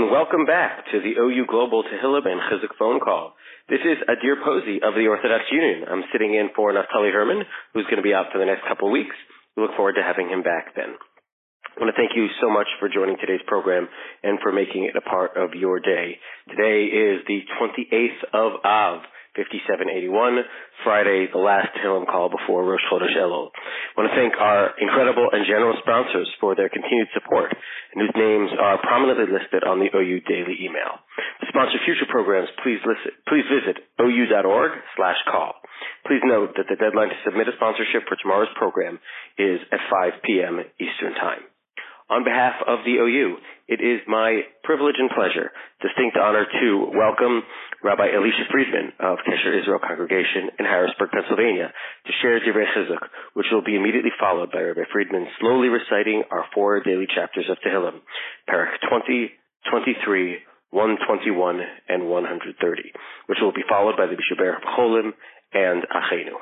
and welcome back to the OU Global Tehillim and Chizuk phone call. This is Adir Posey of the Orthodox Union. I'm sitting in for Naftali Herman, who's going to be out for the next couple of weeks. We look forward to having him back then. I want to thank you so much for joining today's program and for making it a part of your day. Today is the 28th of Av, 5781, Friday, the last Tehillim call before Rosh Chodesh Elul. I want to thank our incredible and generous sponsors for their continued support, and whose names are prominently listed on the OU Daily email. To sponsor future programs, please visit ou.org/call. Please note that the deadline to submit a sponsorship for tomorrow's program is at 5 p.m. Eastern Time. On behalf of the OU, it is my privilege and pleasure, distinct honor to welcome Rabbi Elisha Friedman of Kesher Israel Congregation in Harrisburg, Pennsylvania, to share Divrei Chizuk, which will be immediately followed by Rabbi Friedman slowly reciting our 4 daily chapters of Tehillim, Parak 20, 23, 121, and 130, which will be followed by the Bishaber Cholim and Achenu.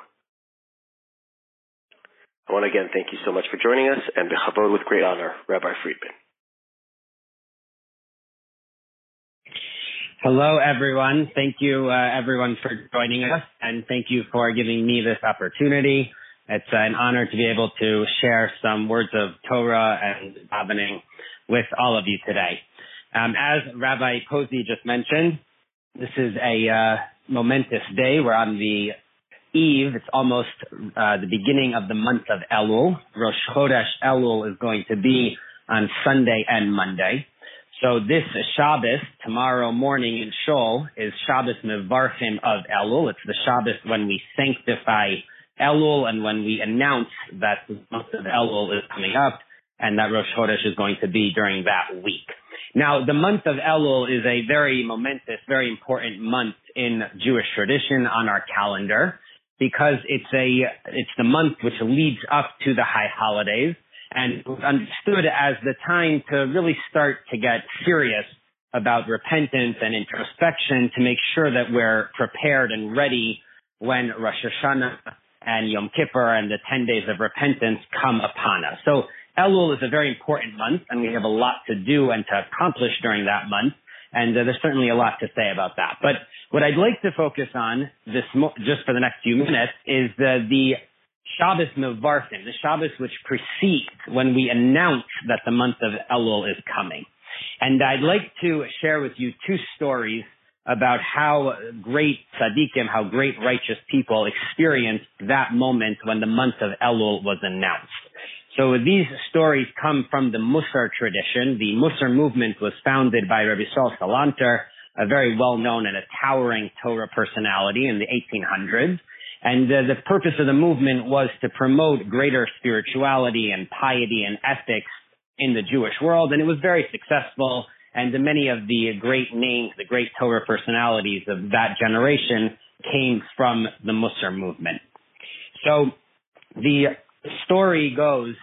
I want to again thank you so much for joining us, and b'chavod, with great honor, Rabbi Friedman. Hello, everyone. Thank you, everyone, for joining us, and thank you for giving me this opportunity. It's an honor to be able to share some words of Torah and davening with all of you today. As Rabbi Posey just mentioned, this is a momentous day. We're on the Eve. It's almost the beginning of the month of Elul. Rosh Chodesh Elul is going to be on Sunday and Monday. So this Shabbos, tomorrow morning in Shul, is Shabbos Mevarchim of Elul. It's the Shabbos when we sanctify Elul and when we announce that the month of Elul is coming up and that Rosh Chodesh is going to be during that week. Now, the month of Elul is a very momentous, very important month in Jewish tradition on our calendar, because it's the month which leads up to the high holidays, and it was understood as the time to really start to get serious about repentance and introspection to make sure that we're prepared and ready when Rosh Hashanah and Yom Kippur and the 10 days of repentance come upon us. So Elul is a very important month, and we have a lot to do and to accomplish during that month. And there's certainly a lot to say about that. But what I'd like to focus on just for the next few minutes is the Shabbos Mevarchim, the Shabbos which precedes when we announce that the month of Elul is coming. And I'd like to share with you 2 stories about how great tzaddikim, how great righteous people experienced that moment when the month of Elul was announced. So these stories come from the Musar tradition. The Musar movement was founded by Rabbi Yisrael Salanter, a very well-known and a towering Torah personality in the 1800s. And the purpose of the movement was to promote greater spirituality and piety and ethics in the Jewish world. And it was very successful. And many of the great names, the great Torah personalities of that generation came from the Musar movement. So the story goes,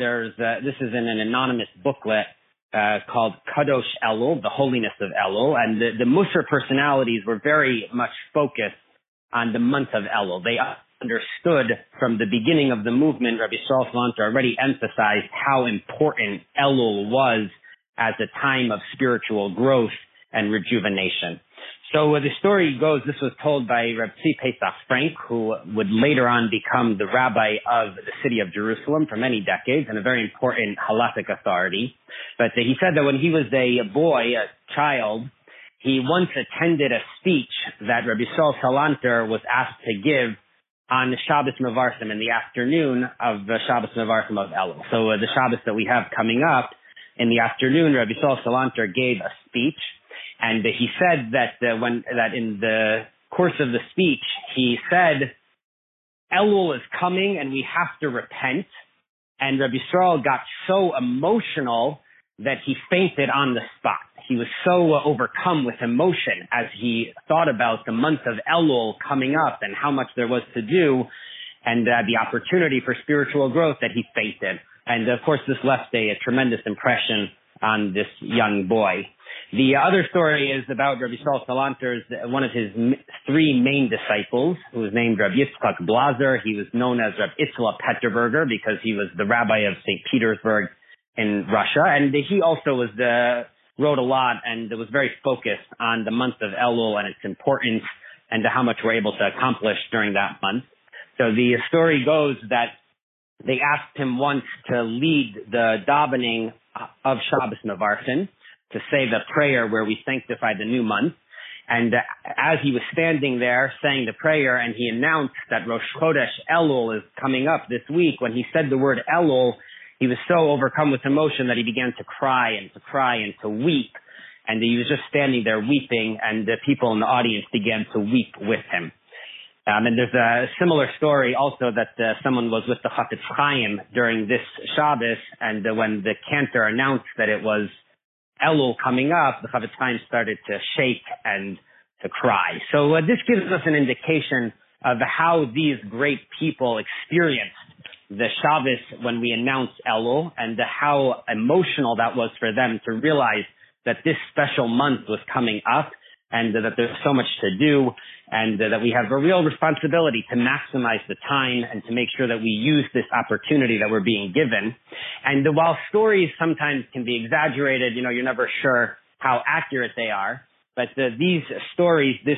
this is in an anonymous booklet called Kadosh Elul, the holiness of Elul, and the Musar personalities were very much focused on the month of Elul. They understood from the beginning of the movement, Rabbi Yisrael Salanter already emphasized how important Elul was as a time of spiritual growth and rejuvenation. So the story goes, this was told by Reb Tzvi Pesach Frank, who would later on become the rabbi of the city of Jerusalem for many decades and a very important halachic authority. But he said that when he was a boy, a child, he once attended a speech that Rabbi Yisrael Salanter was asked to give on the Shabbos Mevarchim in the afternoon of the Shabbos Mevarchim of Elul. So the Shabbos that we have coming up, in the afternoon, Rabbi Yisrael Salanter gave a speech. And he said that in the course of the speech, he said, Elul is coming and we have to repent. And Rabbi Yisrael got so emotional that he fainted on the spot. He was so overcome with emotion as he thought about the month of Elul coming up and how much there was to do and the opportunity for spiritual growth that he fainted. And of course, this left a tremendous impression on this young boy. The other story is about Rabbi Yisrael Salanter's, one of his 3 main disciples, who was named Rabbi Yitzchak Blazer. He was known as Rabbi Itzla Petterberger because he was the rabbi of St. Petersburg in Russia. And he also was the wrote a lot and was very focused on the month of Elul and its importance and how much we're able to accomplish during that month. So the story goes that they asked him once to lead the davening of Shabbos Mevarchin, to say the prayer where we sanctify the new month. And as he was standing there saying the prayer and he announced that Rosh Chodesh Elul is coming up this week, when he said the word Elul, he was so overcome with emotion that he began to cry and to weep. And he was just standing there weeping, and the people in the audience began to weep with him. And there's a similar story also that someone was with the Chafetz Chaim during this Shabbos, and when the cantor announced that it was Elul coming up, the Chafetz Chaim started to shake and to cry. So this gives us an indication of how these great people experienced the Shabbos when we announced Elul, and how emotional that was for them to realize that this special month was coming up, and that there's so much to do, and that we have a real responsibility to maximize the time and to make sure that we use this opportunity that we're being given. And while stories sometimes can be exaggerated, you're never sure how accurate they are, but these stories, this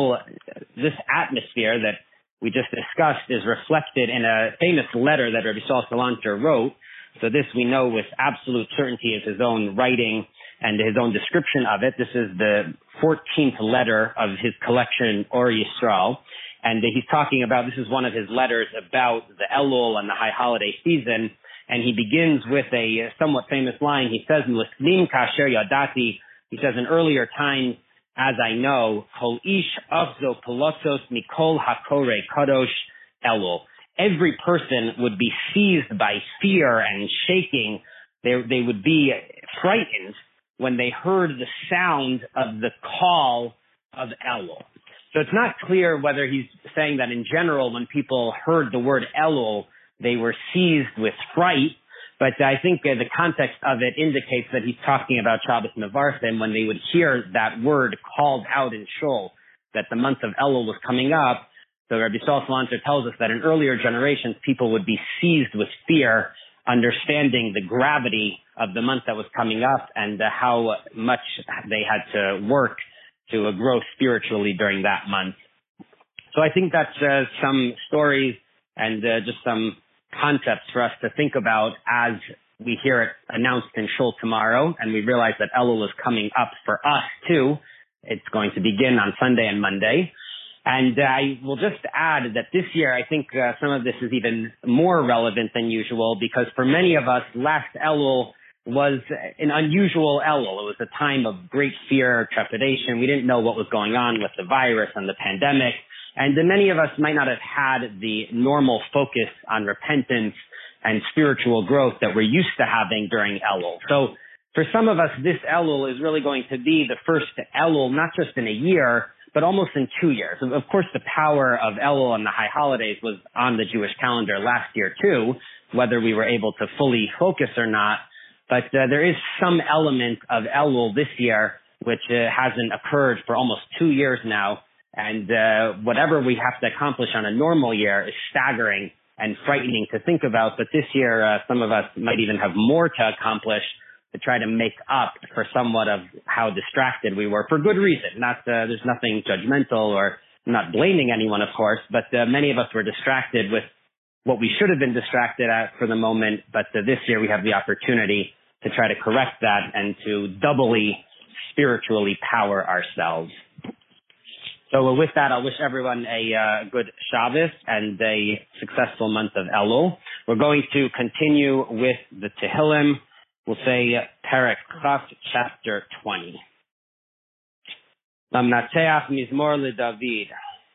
atmosphere that we just discussed is reflected in a famous letter that Rabbi Saul Salanter wrote. So this we know with absolute certainty is his own writing and his own description of it. This is the 14th letter of his collection, Or Yisrael. And he's talking about, this is one of his letters about the Elul and the high holiday season. And he begins with a somewhat famous line. He says, L'snim kasher yadati, he says, in earlier times, as I know, kol ish afzo pelosos mikol hakore kadosh Elul. Every person would be seized by fear and shaking. They would be frightened when they heard the sound of the call of Elul. So it's not clear whether he's saying that in general, when people heard the word Elul, they were seized with fright, but I think the context of it indicates that he's talking about Shabbos Mevarchin when they would hear that word called out in Shul, that the month of Elul was coming up. So Rabbi Saul Salanter tells us that in earlier generations, people would be seized with fear, understanding the gravity of the month that was coming up and how much they had to work to grow spiritually during that month. So I think that's some stories and just some concepts for us to think about as we hear it announced in Shul tomorrow, and we realize that Elul is coming up for us too. It's going to begin on Sunday and Monday. And I will just add that this year, I think some of this is even more relevant than usual, because for many of us, last Elul was an unusual Elul. It was a time of great fear, trepidation. We didn't know what was going on with the virus and the pandemic. And many of us might not have had the normal focus on repentance and spiritual growth that we're used to having during Elul. So for some of us, this Elul is really going to be the first Elul, not just in a year, but almost in 2 years. Of course, the power of Elul and the high holidays was on the Jewish calendar last year too, whether we were able to fully focus or not. But there is some element of Elul this year which hasn't occurred for almost 2 years now. And whatever we have to accomplish on a normal year is staggering and frightening to think about. But this year, some of us might even have more to accomplish to try to make up for somewhat of how distracted we were, for good reason. There's nothing judgmental, or I'm not blaming anyone, of course, but many of us were distracted with what we should have been distracted at for the moment. But this year we have the opportunity to try to correct that and to doubly spiritually power ourselves. So with that, I'll wish everyone a good Shabbos and a successful month of Elul. We're going to continue with the Tehillim. We'll say Perek Chaf, chapter 20. Lamnatzeach mizmor leDavid.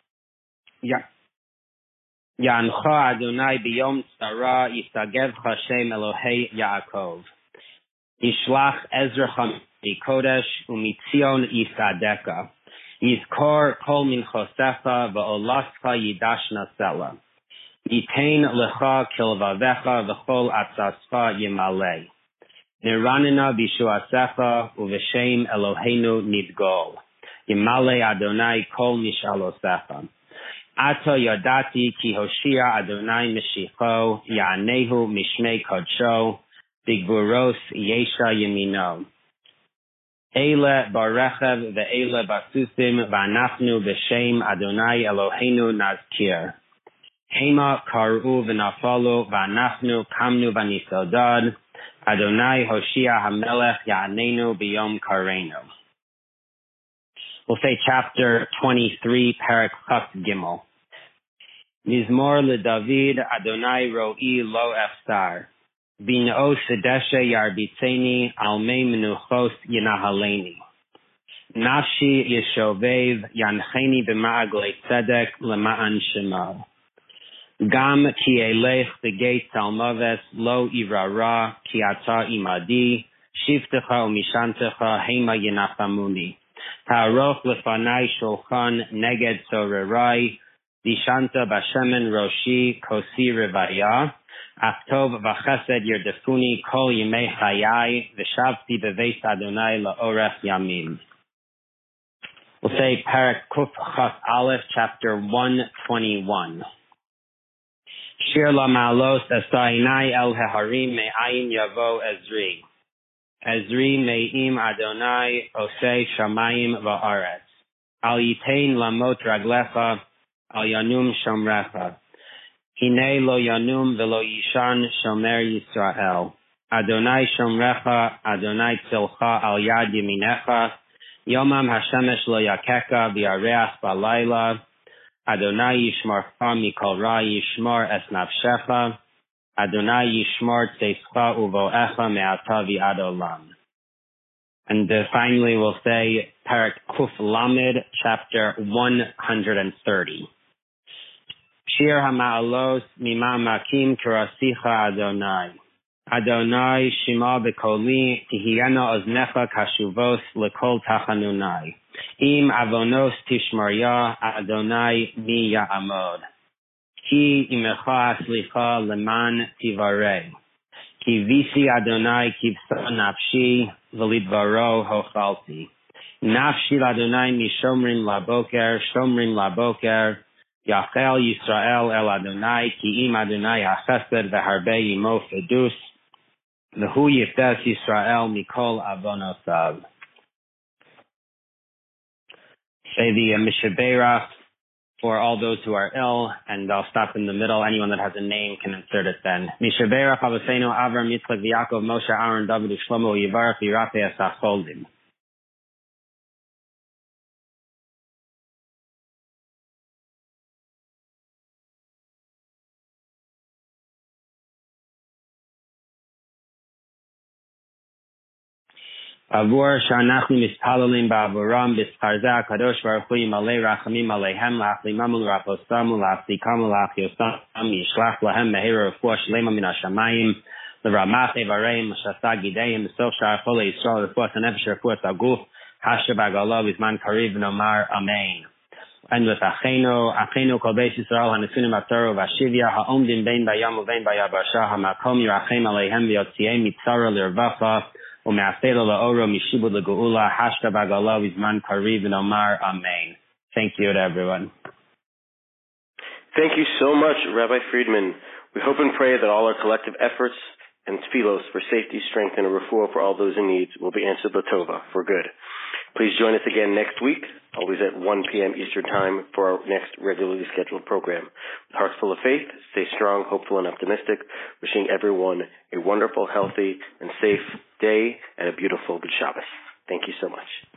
Ya'ancha Adonai biyom tzara yisagevcha Shem Elohei Yaakov. Yishlach Ezracha mikodesh umitzion yisadeka. Yizkor kol minchosecha va'olascha yidashna sela. Yitein lecha kilvavecha v'chol atzascha yimalei. Niranina bishuasecha uv'shem Eloheinu nidgol. Yimalei Adonai kol mishalosecha. Ato yadati ki Hoshia Adonai mishicho ya'anehu mishmei kodsho bigburos yesha yemino. Eile barechev ve'eile basusim v'anachnu b'shem Adonai Eloheinu nazkir. Hema karu v'nafalu v'anachnu kamnu v'nisodad. Adonai Hoshia HaMelech Ya'anenu B'yom Kareinu. We'll say chapter 23, Perek Chaf Gimel. Mizmor LeDavid Adonai Ro'i Lo Efsar. Bin'o Sedeshe Yarbitzeni Almei Menuchos Yinahaleni. Nafshi Yeshovev Yancheni B'ma'aglei Tzedek Lema'an Shemo. Gam ki elech begeit salmaves lo irara ki ata imadi shiftecha umishantecha hema yenachamuni ta'aroch lefanai shulchan neged sorerai dishanta bashemen roshi kosi revaya achtov v'chesed yerdefuni kol yimei chayai v'shavti beveis Adonai la'orech yamim. We'll say Perek Kuf Chaf Aleph, chapter 121. Shir la ma'alos esainai el heharim me'ayin yavo Ezri. Ezri me'im Adonai osei shamayim va'aretz. Al yitein lamot raglecha, al yanum shomrecha. Hine lo yanum velo yishan shomer Yisrael. Adonai shomrecha, Adonai tzilcha al yad yeminecha. Yomam hashemesh lo yakeka v'yareach balayla. Adonai yishmarcha mikol ra yishmar es nafshecha. Adonai yishmar tzeischa uvoecha me'ata v'ad olam. And finally we'll say Perek Kuf Lamed, chapter 130. Shir hama'alos mima'amakim kirasicha Adonai. Adonai shima bekoli tihiyana oznecha kashuvos lekol tachanunai. Im avonos tishmarya Adonai mi ya'amod. Ki imecha aslicha leman tivarei. Ki visi Adonai kivsa nafshi v'lidvaro hochalti. Nafshi Adonai mishomrim laboker. Yachel Yisrael el Adonai ki im Adonai hachesed v'harbe yimo fedus. V'hu yiftes Yisrael mikol avonosav. Say the Mishaberach for all those who are ill, and I'll stop in the middle. Anyone that has a name can insert it then. Mishaberach Avosenu Avram Yitzchak V'Yakov Moshe Aaron David Shlomo Yivarach Yirapeh Esacholdim. Avur Shanachnu Mispalalim Ba'avuram B'Scharzeh HaKadosh Baruch Hu Yimalei Rachamim Aleihem La'achlimamu L'Raposamu L'Achzikamu L'Achyosamu Yishlach Lahem Meheira Refuah Shlema Min HaShamayim L'Ramach Evareim L'Shasa Gideim L'Sof Shar Chole Yisrael Refuah Sanefesh Refuah Saguf Hashem B'Galav Bizman Kariv Nomar Amen. And with Achenu Kol Beis Yisrael HaNesunim HaTorah V'Ashivya HaOmdim Bein Bayam U'Bein Bayabasha HaMakom Yirachem Aleihem V'Yotziei Mitzara L'Irvacha Thank you to everyone. Thank you so much, Rabbi Friedman. We hope and pray that all our collective efforts and tefillos for safety, strength, and a refuah for all those in need will be answered l'tova, for good. Please join us again next week, always at 1 p.m. Eastern Time, for our next regularly scheduled program. With hearts full of faith, stay strong, hopeful, and optimistic, wishing everyone a wonderful, healthy, and safe day and a beautiful good Shabbos. Thank you so much.